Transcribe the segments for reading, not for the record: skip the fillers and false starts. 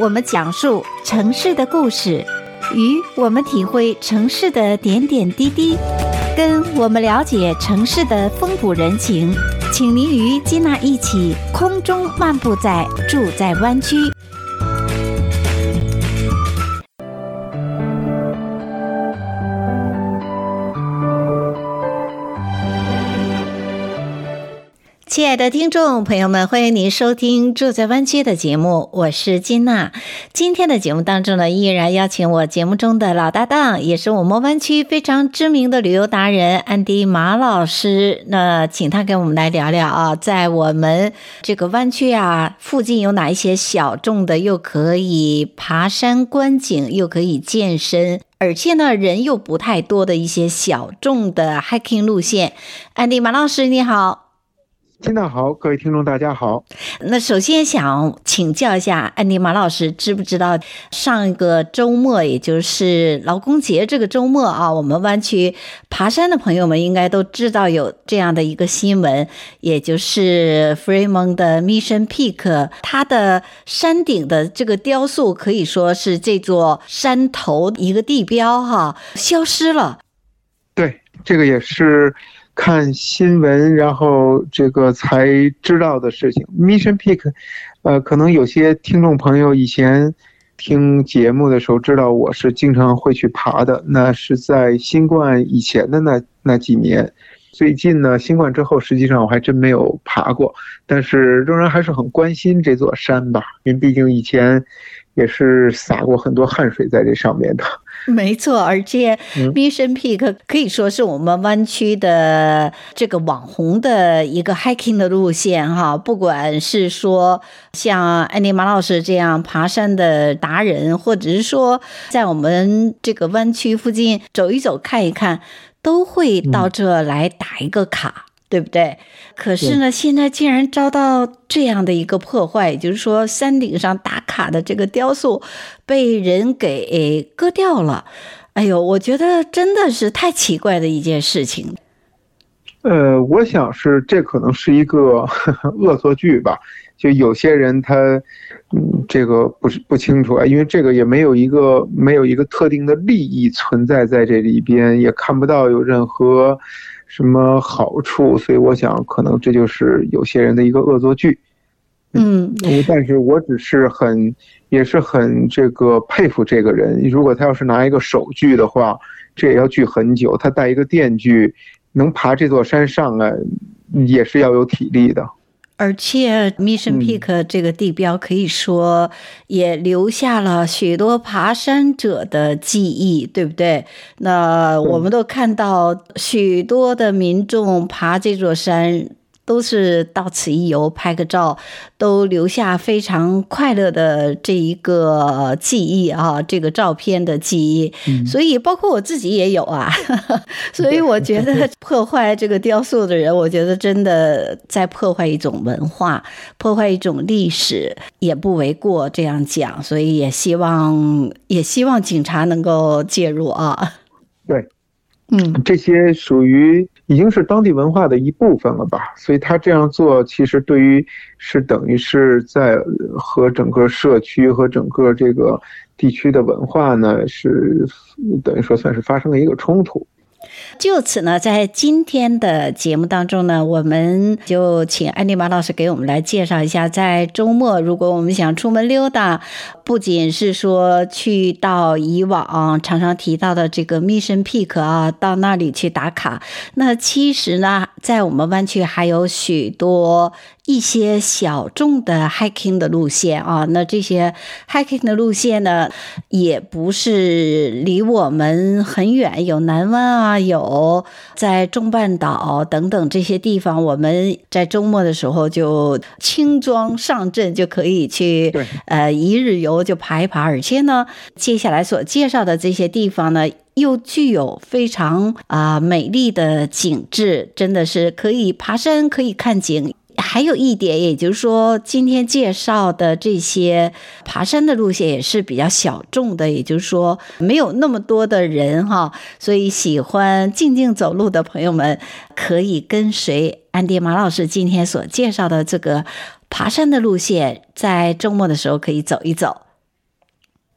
我们讲述城市的故事，与我们体会城市的点点滴滴，跟我们了解城市的风土人情。请您与吉娜一起空中漫步在住在湾区。亲爱的听众朋友们，欢迎您收听住在湾区的节目，我是金娜。今天的节目当中呢，依然邀请我节目中的老搭档，也是我们湾区非常知名的旅游达人安迪马老师。那请他跟我们来聊聊啊，在我们这个湾区啊附近有哪一些小众的，又可以爬山观景，又可以健身，而且呢人又不太多的一些小众的 hiking 路线。安迪马老师你好。 金娜好，各位听众大家好。 那首先想请教一下安迪马老师，知不知道上一个周末，也就是劳工节这个周末啊，我们湾区爬山的朋友们应该都知道有这样的一个新闻，也就是 Fremont 的 Mission Peak， 它的山顶的这个雕塑可以说是这座山头一个地标哈，消失了。 对，这个也是看新闻然后这个才知道的事情。 Mission Peak 可能有些听众朋友以前听节目的时候知道我是经常会去爬的，那是在新冠以前的那几年。最近呢，新冠之后实际上我还真没有爬过，但是仍然还是很关心这座山吧，因为毕竟以前也是洒过很多汗水在这上面的。 没错，而且 Mission Peak 可以说是我们湾区的这个网红的一个 hiking 的路线哈，不管是说像安迪马老师这样爬山的达人，或者是说在我们这个湾区附近走一走看一看，都会到这来打一个卡，对不对？可是呢，现在竟然遭到这样的一个破坏，也就是说山顶上打卡的这个雕塑被人给割掉了。哎呦，我觉得真的是太奇怪的一件事情。 我想是这可能是一个恶作剧吧，就有些人他这个不清楚啊，因为这个也没有一个特定的利益存在在这里边，也看不到有任何什么好处，所以我想可能这就是有些人的一个恶作剧。但是我也是很这个佩服这个人，如果他要是拿一个手锯的话，这也要锯很久，他带一个电锯能爬这座山上来也是要有体力的。 而且 Mission Peak 这个地标可以说也留下了许多爬山者的记忆，对不对？那我们都看到许多的民众爬这座山都是到此一游，拍个照，都留下非常快乐的这一个记忆啊，这个照片的记忆。所以包括我自己也有啊，所以我觉得破坏这个雕塑的人，我觉得真的在破坏一种文化，破坏一种历史，也不为过这样讲。所以也希望警察能够介入啊。 对。这些属于已经是当地文化的一部分了吧，所以他这样做其实对于是等于是在和整个社区和整个这个地区的文化呢，是等于说算是发生了一个冲突。 就此呢，在今天的节目当中呢，我们就请安迪马老师给我们来介绍一下，在周末如果我们想出门溜达，不仅是说去到以往常常提到的这个 Mission Peak 啊，到那里去打卡，那其实呢，在我们湾区还有许多一些小众的 hiking 的路线啊，那这些 hiking 的路线呢，也不是离我们很远，有南湾啊，有在中半岛等等这些地方，我们在周末的时候就轻装上阵，就可以去一日游就爬一爬。而且呢，接下来所介绍的这些地方呢，又具有非常美丽的景致，真的是可以爬山，可以看景。还有一点，也就是说今天介绍的这些爬山的路线也是比较小众的，也就是说没有那么多的人哈，所以喜欢静静走路的朋友们可以跟随安迪马老师今天所介绍的这个爬山的路线，在周末的时候可以走一走。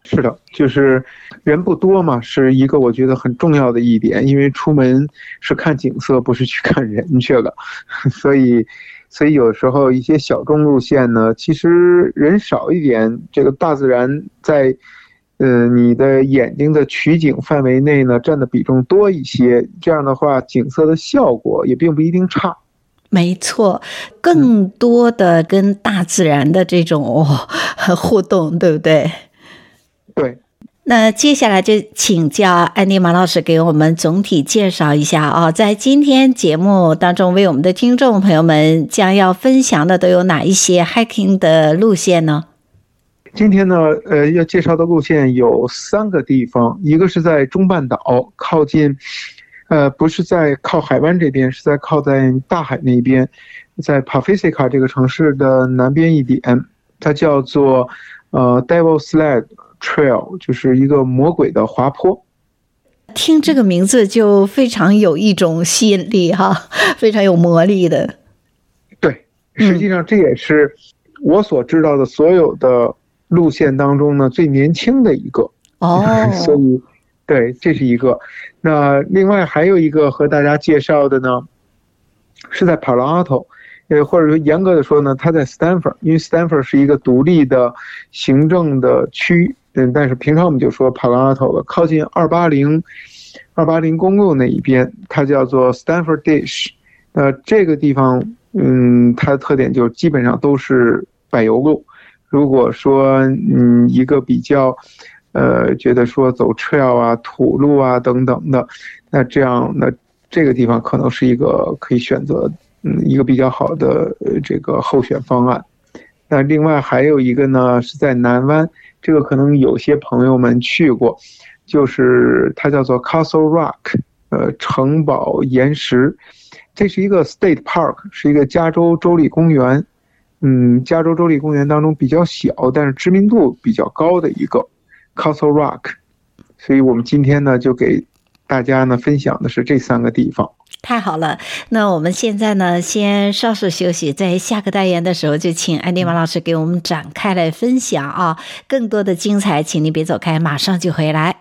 是的，就是人不多嘛，是一个我觉得很重要的一点，因为出门是看景色，不是去看人去了，所以有时候一些小众路线呢，其实人少一点，这个大自然在你的眼睛的取景范围内呢占的比重多一些，这样的话景色的效果也并不一定差。 没错，更多的跟大自然的这种互动，对不对？ 对。 那接下来就请教安迪马老师给我们总体介绍一下啊，在今天节目当中为我们的听众朋友们将要分享的都有哪一些 hiking 的路线呢？ 今天呢，要介绍的路线有3个地方，一个是在中半岛，靠近，不是在靠海湾这边，是在靠在大海那边，在 Pawhuska 这个城市的南边一点，它叫做Devil Sled Trail， 就是一个魔鬼的滑坡。 听这个名字就非常有一种吸引力哈，非常有魔力的。 对，实际上这也是我所知道的所有的路线当中呢最年轻的一个哦，所以对，这是一个。那另外还有一个和大家介绍的呢，是在 Palo Alto，或者说严格的说呢，它在 Stanford， 因为 Stanford 是一个独立的行政的区，但是平常我们就说 Palo Alto 了，靠近280公路那一边，它叫做 Stanford Dish。这个地方，它的特点就基本上都是柏油路。如果说一个比较觉得说走 trail 啊、土路啊等等的，那这个地方可能是一个可以选择一个比较好的这个候选方案。那另外还有一个呢是在南湾，这个可能有些朋友们去过，就是它叫做 Castle Rock， 城堡岩石。这是一个 State Park， 是一个加州州立公园。加州州立公园当中比较小，但是知名度比较高的一个 Castle Rock。 所以我们今天呢就给大家呢分享的是这3个地方。 太好了，那我们现在呢先稍事休息，在下个单元的时候就请安迪马老师给我们展开来分享啊，更多的精彩，请您别走开，马上就回来。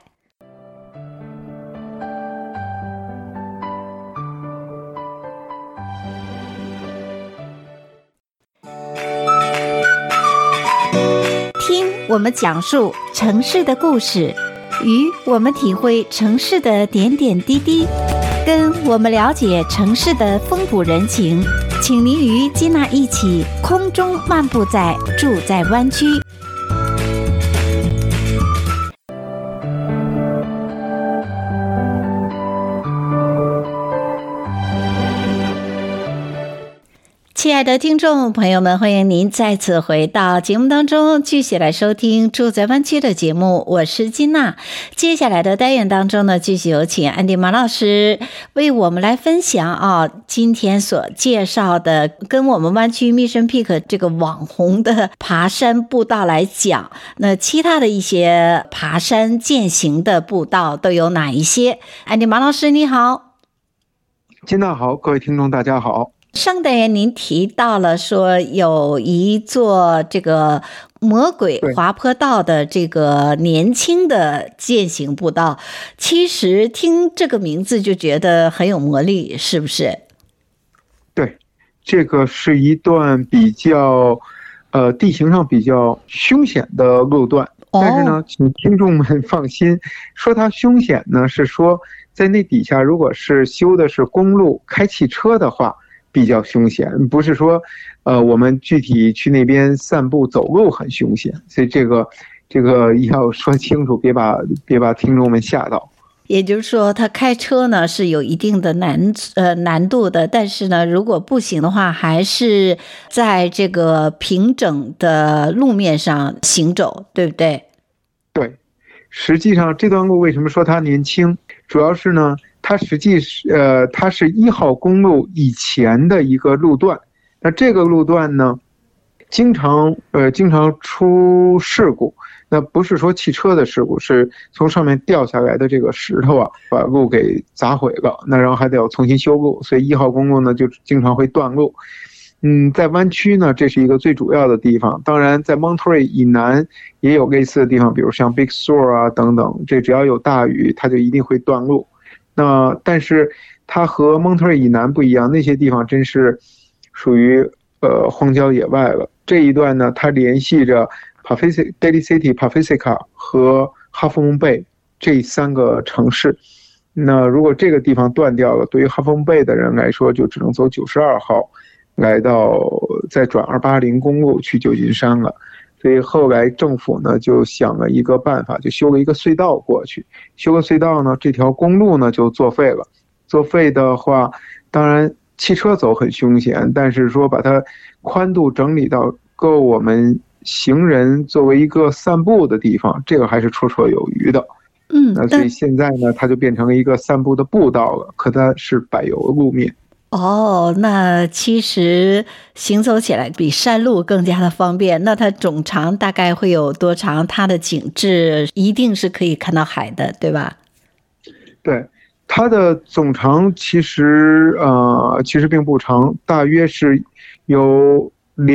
听我们讲述城市的故事，与我们体会城市的点点滴滴，跟我们了解城市的风土人情，请您与金娜一起空中漫步在住在湾区。亲爱的听众朋友们，欢迎您再次回到节目当中，继续来收听住在湾区的节目，我是金娜。接下来的单元当中呢，继续有请安迪马老师为我们来分享今天所介绍的跟我们湾区 Mission Peak 这个网红的爬山步道来讲，那其他的一些爬山健行的步道都有哪一些？安迪马老师你好。 金娜好，各位听众大家好。 上单元您提到了说有一座这个魔鬼滑坡道的这个年轻的健行步道，其实听这个名字就觉得很有魔力，是不是？ 对，这个是一段比较地形上比较凶险的路段，但是呢请听众们放心，说它凶险呢是说在那底下如果是修的是公路开汽车的话比较凶险，不是说我们具体去那边散步走路很凶险，所以这个要说清楚，别把听众们吓到。 也就是说他开车呢是有一定的难度的，但是呢如果步行的话还是在这个平整的路面上行走，对不对？ 对，实际上这段路为什么说它年轻，主要是呢它是1号公路以前的一个路段，那这个路段呢经常出事故，那不是说汽车的事故，是从上面掉下来的这个石头把路给砸毁了，那然后还得要重新修路，所以1号公路呢就经常会断路。 在湾区呢，这是一个最主要的地方。当然，在 Monterey 以南也有类似的地方，比如像 Big Sur 啊等等。这只要有大雨，它就一定会断路。但是它和 Monterey 以南不一样，那些地方真是属于荒郊野外了。这一段呢，它联系着 Daly City、Pacifica 和 Half Moon Bay 这3个城市。那如果这个地方断掉了，对于 Half Moon Bay 的人来说，就只能走92号。来到再转280公路去旧金山了，所以后来政府呢就想了一个办法，就修了一个隧道过去。修个隧道呢，这条公路呢就作废了。作废的话，当然汽车走很凶险，但是说把它宽度整理到够我们行人作为一个散步的地方，这个还是绰绰有余的。那所以现在呢，它就变成了一个散步的步道了，可它是柏油路面。 那其实行走起来比山路更加的方便。那它总长大概会有多长？它的景致一定是可以看到海的，对吧？ 对，它的总长其实并不长，大约是有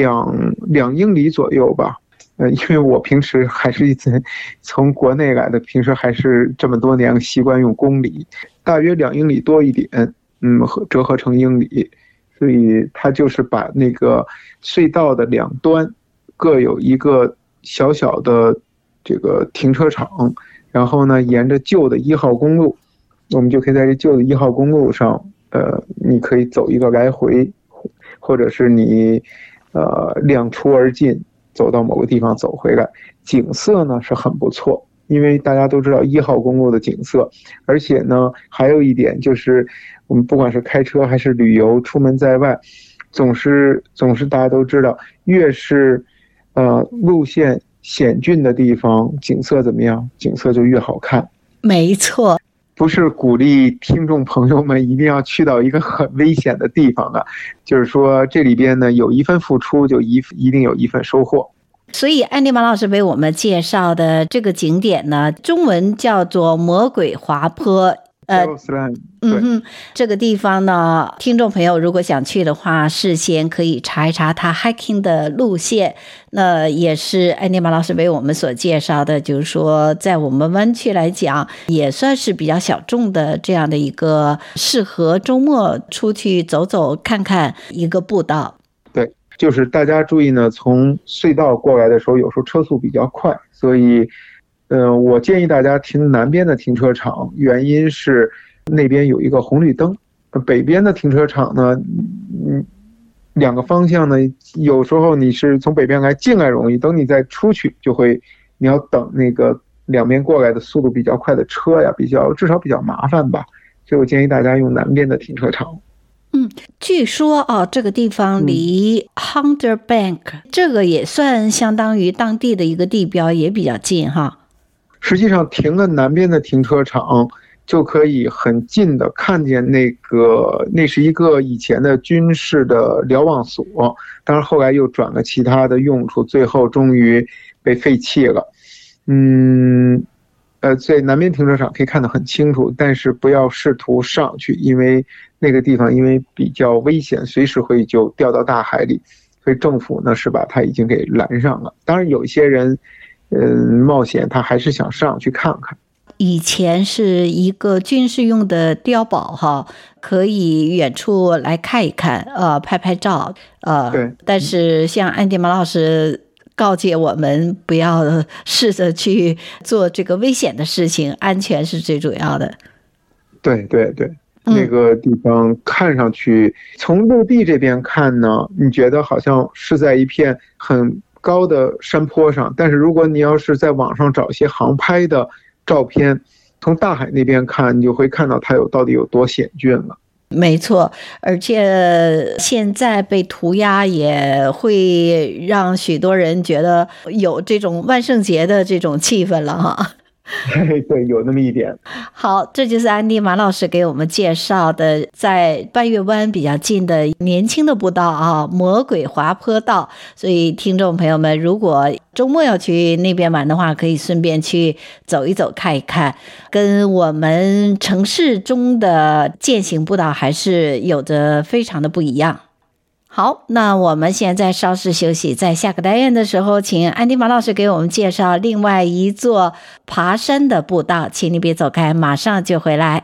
2英里左右吧。因为我平时还是从国内来的，平时还是这么多年习惯用公里，大约2英里多一点。折合成英里，所以它就是把那个隧道的2端各有一个小小的这个停车场，然后呢，沿着旧的1号公路，我们就可以在这旧的1号公路上，你可以走一个来回，或者是你量出而进，走到某个地方走回来，景色呢是很不错。因为大家都知道1号公路的景色，而且呢，还有一点就是，我们不管是开车还是旅游，出门在外，总是大家都知道，越是路线险峻的地方，景色怎么样？景色就越好看。 没错， 不是鼓励听众朋友们一定要去到一个很危险的地方的，就是说这里边呢有一份付出，就一定有一份收获。 所以安迪马老师为我们介绍的这个景点呢，中文叫做魔鬼滑坡。这个地方呢，听众朋友如果想去的话，事先可以查一查它 hiking 的路线。那也是安迪马老师为我们所介绍的，就是说在我们湾区来讲，也算是比较小众的这样的一个适合周末出去走走看看一个步道。 对，就是大家注意呢，从隧道过来的时候，有时候车速比较快，所以我建议大家停南边的停车场，原因是那边有一个红绿灯。北边的停车场呢，2个方向呢，有时候你是从北边来进来容易，等你再出去你要等那个2边过来的速度比较快的车呀，至少比较麻烦吧。所以我建议大家用南边的停车场。 据说这个地方离 Hunter Bank 这个也算相当于当地的一个地标，也比较近哈。 实际上停了南边的停车场，就可以很近的看见那是一个以前的军事的瞭望所，当然后来又转了其他的用处，最后终于被废弃了。在南边停车场可以看得很清楚，但是不要试图上去，因为那个地方因为比较危险，随时会就掉到大海里，所以政府呢是把它已经给拦上了。当然有一些人冒险他还是想上去看看。 以前是一个军事用的碉堡哈，可以远处来看一看，拍拍照， 对。 但是像安迪马老师告诫我们，不要试着去做这个危险的事情，安全是最主要的。 对对对，那个地方看上去，从陆地这边看呢，你觉得好像是在一片很高的山坡上，但是如果你要是在网上找一些航拍的照片，从大海那边看，你就会看到它到底有多险峻了。 没错，而且现在被涂鸦也会让许多人觉得有这种万圣节的这种气氛了哈。 对，有那么一点。 好，这就是安迪马老师给我们介绍的在半月湾比较近的年轻的步道啊，魔鬼滑坡道。所以听众朋友们，如果周末要去那边玩的话，可以顺便去走一走看一看，跟我们城市中的健行步道还是有着非常的不一样。 好，那我们现在稍事休息，在下个单元的时候，请安迪马老师给我们介绍另外一座爬山的步道，请你别走开，马上就回来。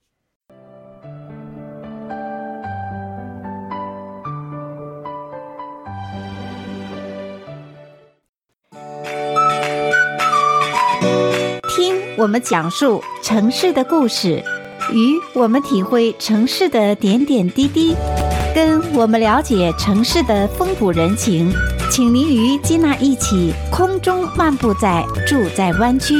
听我们讲述城市的故事，与我们体会城市的点点滴滴，跟我们了解城市的风土人情，请您与吉娜一起空中漫步在住在湾区。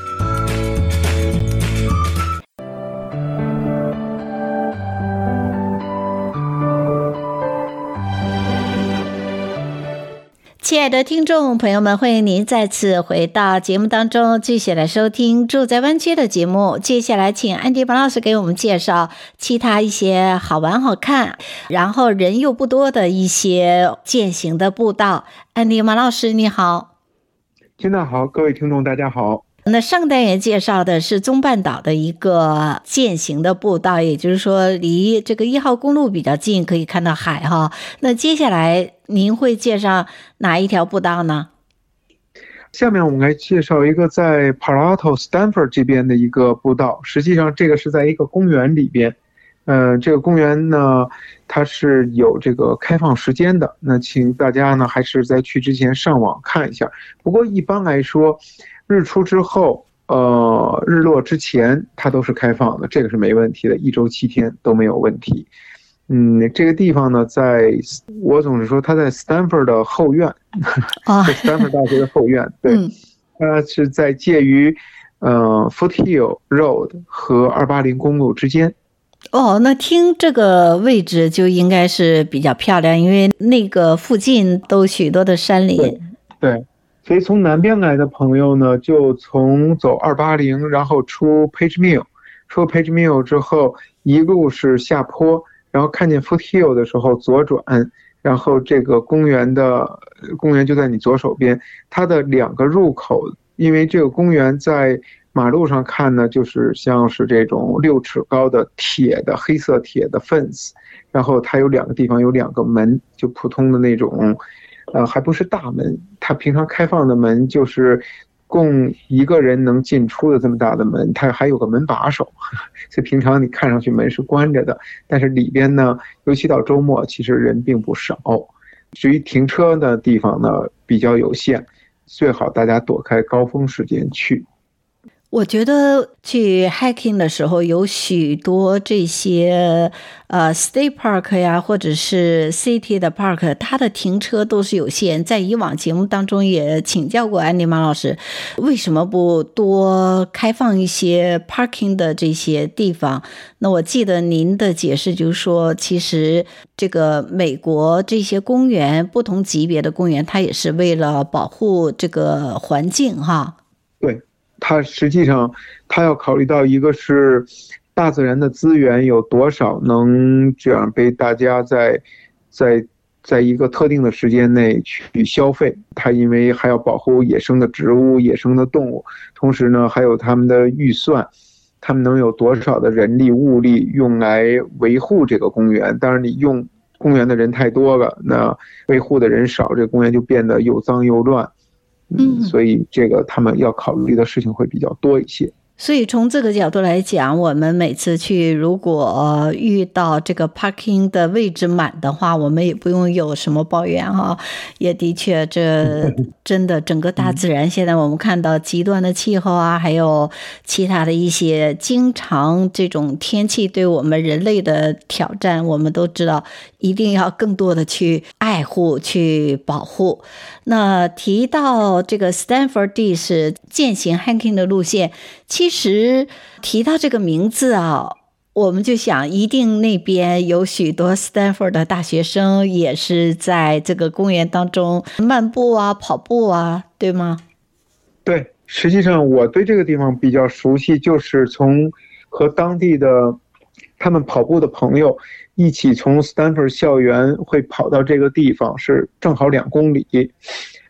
亲爱的听众朋友们，欢迎您再次回到节目当中，继续来收听住在湾区的节目。接下来请安迪马老师给我们介绍其他一些好玩好看，然后人又不多的一些健行的步道。安迪马老师你好。 现在好，各位听众大家好。 那上单元介绍的是中半岛的一个健行的步道，也就是说离这个1号公路比较近，可以看到海哈。那接下来您会介绍哪一条步道呢？ 下面我们来介绍一个在 Palo Alto Stanford 这边的一个步道，实际上这个是在一个公园里边。这个公园呢，它是有这个开放时间的，那请大家呢还是在去之前上网看一下。不过一般来说，日出之后，日落之前，它都是开放的，这个是没问题的，1周7天都没有问题。这个地方呢，我总是说它在 Stanford 的后院，在 Stanford 大学的后院，对，它是在介于Foothill Road 和280公路之间。 那听这个位置就应该是比较漂亮，因为那个附近都许多的山林。 对，所以从南边来的朋友呢，就从走280，然后出 Page Mill， 出 Page Mill 之后，一路是下坡，然后看见 Foothill 的时候左转，然后这个公园就在你左手边，它的2个入口，因为这个公园在马路上看呢，就是像是这种6尺高的黑色铁的 fence， 然后它有2个地方有2个门，就普通的那种，还不是大门，它平常开放的门就是供1个人能进出的这么大的门，它还有个门把手，所以平常你看上去门是关着的，但是里边呢，尤其到周末，其实人并不少。至于停车的地方呢，比较有限，最好大家躲开高峰时间去。 我觉得去 hiking 的时候有许多这些state park 呀，或者是 city 的 park， 它的停车都是有限。在以往节目当中也请教过安迪马老师，为什么不多开放一些 parking 的这些地方？那我记得您的解释就是说，其实这个美国这些公园，不同级别的公园，它也是为了保护这个环境哈。 对。它实际上，它要考虑到一个是大自然的资源有多少能这样被大家在一个特定的时间内去消费，它因为还要保护野生的植物、野生的动物，同时呢还有他们的预算，他们能有多少的人力物力用来维护这个公园。当然你用公园的人太多了，那维护的人少，这个公园就变得又脏又乱。所以这个他们要考虑的事情会比较多一些。 所以从这个角度来讲，我们每次去如果遇到这个 parking 的位置满的话，我们也不用有什么抱怨哈。也的确，这真的整个大自然现在我们看到极端的气候啊，还有其他的一些经常这种天气对我们人类的挑战，我们都知道一定要更多的去爱护去保护。那提到这个 Stanford D 是践行 hiking 的路线，其实提到这个名字啊，我们就想一定那边有许多 Stanford 的大学生也是在这个公园当中漫步啊跑步啊，对吗？ 对，实际上我对这个地方比较熟悉，就是从和当地的他们跑步的朋友一起从 Stanford 校园会跑到这个地方，是正好2公里。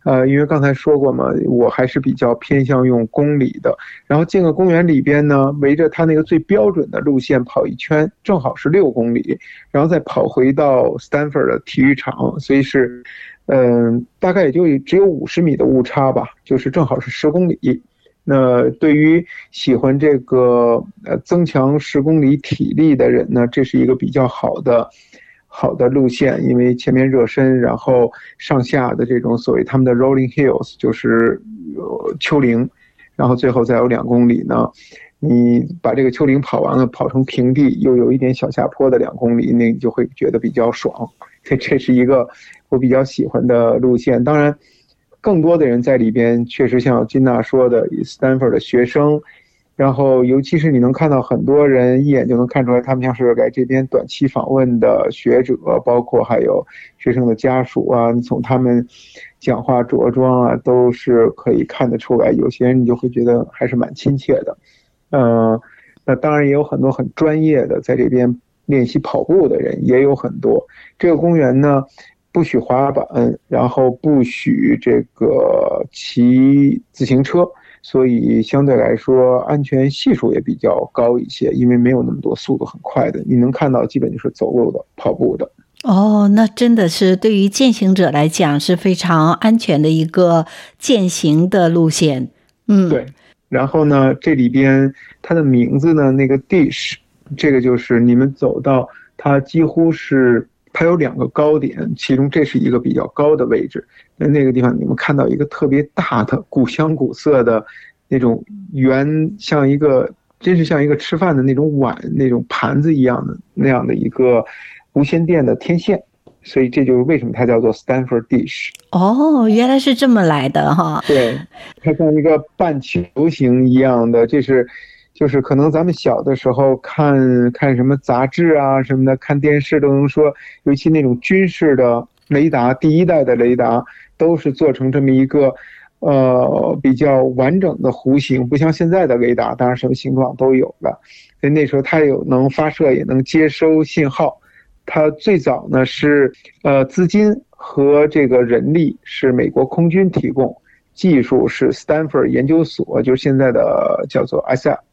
因为刚才说过嘛，我还是比较偏向用公里的。然后进个公园里边呢，围着它那个最标准的路线跑一圈，正好是6公里，然后再跑回到 Stanford 的体育场，所以是，大概也就只有50米的误差吧，就是正好是10公里。那对于喜欢这个增强10公里体力的人呢，这是一个比较好的路线，因为前面热身，然后上下的这种所谓他们的 rolling hills 就是丘陵，然后最后再有2公里呢，你把这个丘陵跑完了，跑成平地，又有一点小下坡的2公里，那你就会觉得比较爽。这是一个我比较喜欢的路线。当然更多的人在里边确实像金娜说的 Stanford 的学生，然后尤其是你能看到很多人一眼就能看出来他们像是来这边短期访问的学者，包括还有学生的家属啊，你从他们讲话着装啊都是可以看得出来，有些人你就会觉得还是蛮亲切的。那当然也有很多很专业的在这边练习跑步的人也有很多。这个公园呢不许滑板，然后不许这个骑自行车，所以相对来说安全系数也比较高一些，因为没有那么多速度很快的，你能看到基本就是走路的、跑步的。 那真的是对于健行者来讲是非常安全的一个健行的路线。 对。然后呢，这里边它的名字呢，那个 Dish， 这个就是你们走到它几乎是它有2个高点，其中这是一个比较高的位置。那个地方你们看到一个特别大的古香古色的那种圆，像一个真是像一个吃饭的那种碗、那种盘子一样的那样的一个无线电的天线。所以这就是为什么它叫做 Stanford Dish。 原来是这么来的哈。 对，它像一个半球形一样的，就是可能咱们小的时候看什么杂志啊什么的，看电视都能说，尤其那种军事的雷达，第1代的雷达都是做成这么一个比较完整的弧形，不像现在的雷达，当然什么形状都有了。所以那时候它有能发射也能接收信号。它最早呢是资金和这个人力是美国空军提供，技术是 Stanford 研究所，就是现在的叫做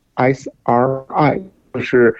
SRI， 就是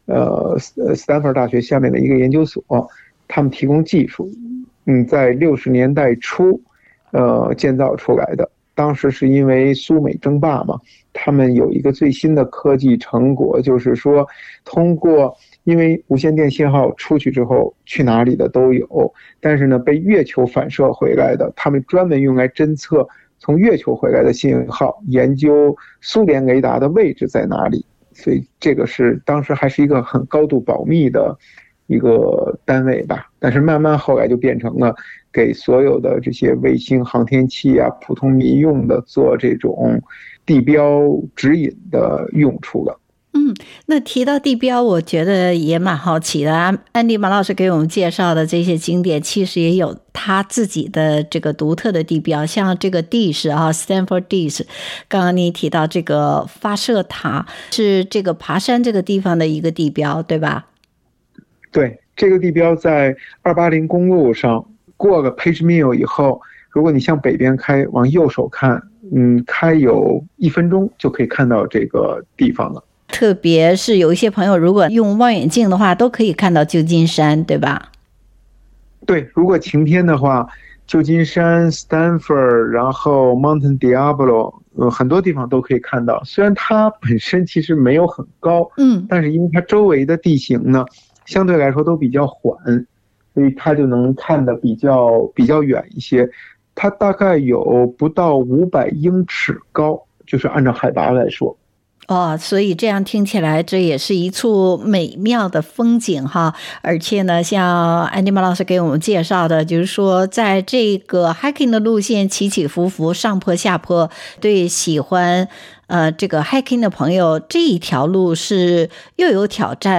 Stanford 大学下面的一个研究所，他们提供技术，在60年代初建造出来的。当时是因为苏美争霸嘛，他们有一个最新的科技成果，就是说通过因为无线电信号出去之后去哪里的都有，但是呢被月球反射回来的，他们专门用来侦测从月球回来的信号，研究苏联雷达的位置在哪里。所以这个是当时还是一个很高度保密的一个单位吧，但是慢慢后来就变成了给所有的这些卫星航天器啊、普通民用的做这种地标指引的用处了。 那提到地标，我觉得也蛮好奇的啊。安迪马老师给我们介绍的这些景点，其实也有他自己的这个独特的地标，像这个 Dish 啊 ，Stanford Dish。刚刚你提到这个发射塔是这个爬山这个地方的一个地标，对吧？ 对，这个地标在280公路上，过了 Page Mill 以后，如果你向北边开，往右手看，开有1分钟就可以看到这个地方了。 特别是有一些朋友如果用望远镜的话，都可以看到旧金山，对吧？ 对，如果晴天的话，旧金山、Stanford， 然后 Mountain Diablo，很多地方都可以看到。虽然它本身其实没有很高，但是因为它周围的地形呢，相对来说都比较缓，所以它就能看得比较远一些。它大概有不到500英尺高，就是按照海拔来说。 所以这样听起来，这也是一处美妙的风景哈。而且呢，像安迪马老师给我们介绍的，就是说，在这个 hiking 的路线起起伏伏、上坡下坡，对喜欢这个 hiking 的朋友，这一条路是又有挑战，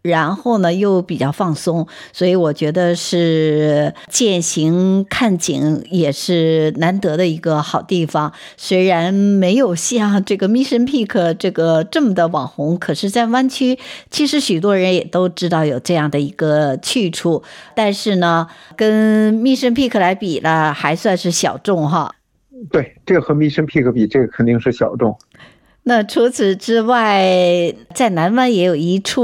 然后呢又比较放松，所以我觉得是践行看景也是难得的一个好地方。虽然没有像这个 Mission Peak 这么的网红，可是在湾区其实许多人也都知道有这样的一个去处，但是呢跟 Mission Peak 来比了还算是小众哈。 对，这个和 Mission Peak 比，这个肯定是小众。 那除此之外，在南湾也有一处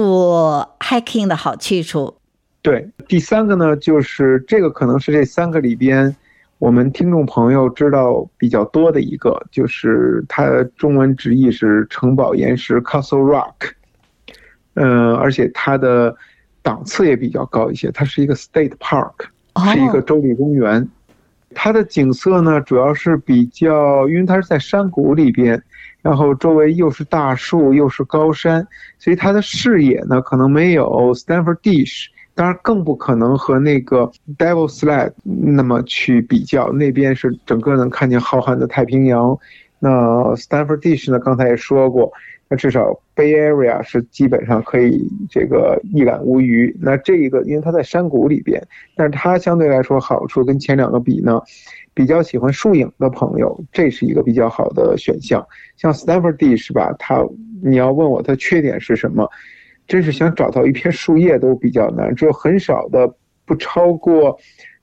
hiking 的好去处。 对，第三个呢，就是这个可能是这3个里边我们听众朋友知道比较多的一个，就是它中文直译是城堡岩石 Castle Rock。而且它的档次也比较高一些，它是一个 State Park， 是一个州立公园。它的景色呢，主要是比较，因为它是在山谷里边，然后周围又是大树又是高山，所以它的视野呢可能没有 Stanford Dish， 当然更不可能和那个 Devil's Slide 那么去比较，那边是整个能看见浩瀚的太平洋。那 Stanford Dish 呢，刚才也说过，那至少 Bay Area 是基本上可以这个一览无余。那这一个因为它在山谷里边，但是它相对来说好处跟前2个比呢，比较喜欢树影的朋友，这是一个比较好的选项。像 Stanford Dish 吧，你要问我它缺点是什么，真是想找到一片树叶都比较难，只有很少的不超过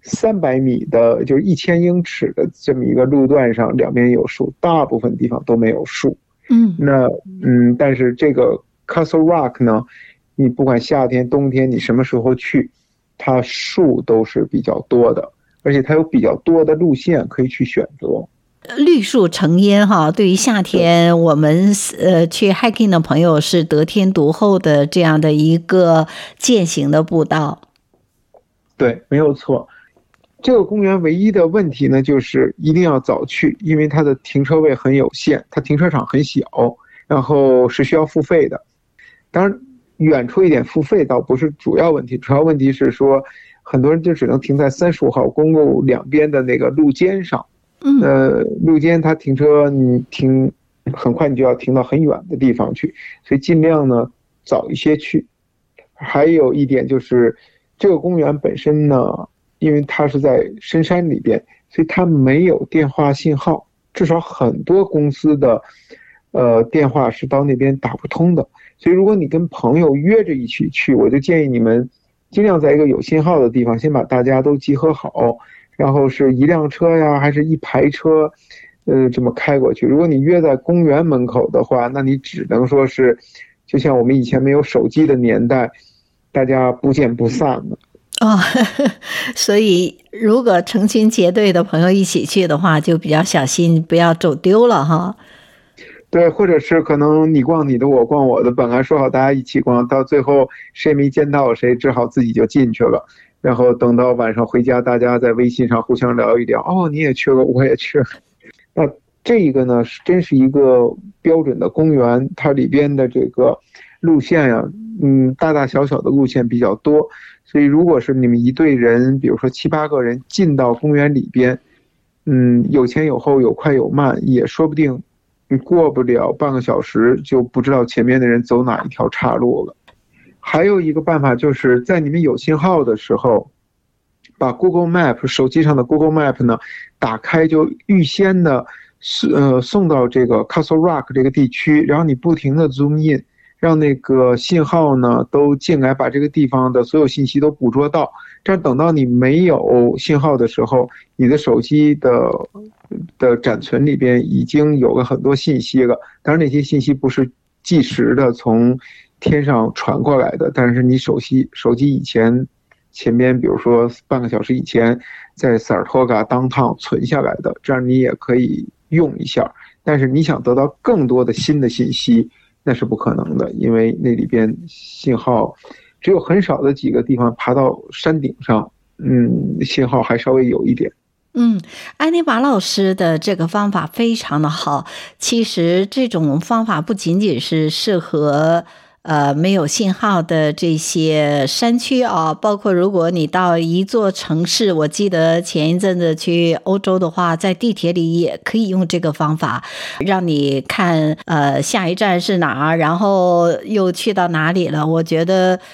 300米的，就是1000英尺的这么一个路段上，两边有树，大部分地方都没有树。但是这个 Castle Rock 呢，你不管夏天冬天你什么时候去，它树都是比较多的，而且它有比较多的路线可以去选择。 绿树成荫哈，对于夏天我们去 hiking 的朋友是得天独厚的这样的一个践行的步道。 对，没有错。这个公园唯一的问题呢，就是一定要早去，因为它的停车位很有限，它停车场很小，然后是需要付费的。当然，远处一点付费倒不是主要问题，主要问题是说，很多人就只能停在35号公路两边的那个路肩上。路肩它停车，你停很快你就要停到很远的地方去，所以尽量呢早一些去。还有一点就是，这个公园本身呢，因为它是在深山里边，所以它没有电话信号，至少很多公司的电话是到那边打不通的。所以如果你跟朋友约着一起去，我就建议你们尽量在一个有信号的地方先把大家都集合好，然后是一辆车呀还是一排车这么开过去。如果你约在公园门口的话，那你只能说是就像我们以前没有手机的年代，大家不见不散了。 所以如果成群结队的朋友一起去的话，就比较小心不要走丢了哈。 对，或者是可能你逛你的我逛我的，本来说好大家一起逛，到最后谁没见到谁，只好自己就进去了，然后等到晚上回家大家在微信上互相聊一聊，哦你也去了我也去了。那这个呢真是一个标准的公园，它里边的这个路线呀大大小小的路线比较多，所以如果是你们一队人，比如说7、8个人进到公园里边，有前有后有快有慢，也说不定你过不了半个小时就不知道前面的人走哪一条岔路了。还有一个办法就是在你们有信号的时候，把 Google Map 手机上的 Google Map 呢打开，就预先的送到这个 Castle Rock 这个地区，然后你不停的 zoom in， 让那个信号呢都进来，把这个地方的所有信息都捕捉到。这样等到你没有信号的时候，你的手机的展存里边已经有了很多信息了。当然那些信息不是即时的从天上传过来的，但是你手机前边比如说半个小时以前在萨尔托嘎当趟存下来的，这样你也可以用一下。但是你想得到更多的新的信息那是不可能的，因为那里边信号只有很少的几个地方，爬到山顶上信号还稍微有一点。 安妮玛老师的这个方法非常的好。其实这种方法不仅仅是适合没有信号的这些山区啊，包括如果你到一座城市，我记得前一阵子去欧洲的话，在地铁里也可以用这个方法，让你看下一站是哪儿，然后又去到哪里了。我觉得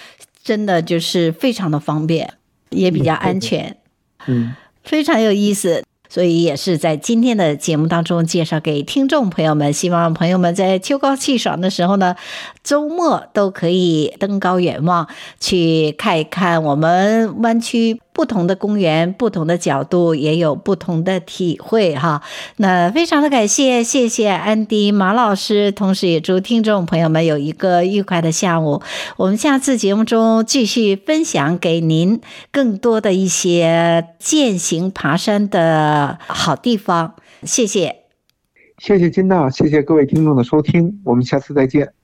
真的就是非常的方便，也比较安全，非常有意思。所以也是在今天的节目当中介绍给听众朋友们，希望朋友们在秋高气爽的时候呢，周末都可以登高远望，去看一看我们湾区不同的公园，不同的角度，也有不同的体会哈。那非常的感谢，谢谢安迪马老师，同时也祝听众朋友们有一个愉快的下午。我们下次节目中继续分享给您更多的一些健行爬山的好地方。谢谢， 谢谢金娜，谢谢各位听众的收听，我们下次再见。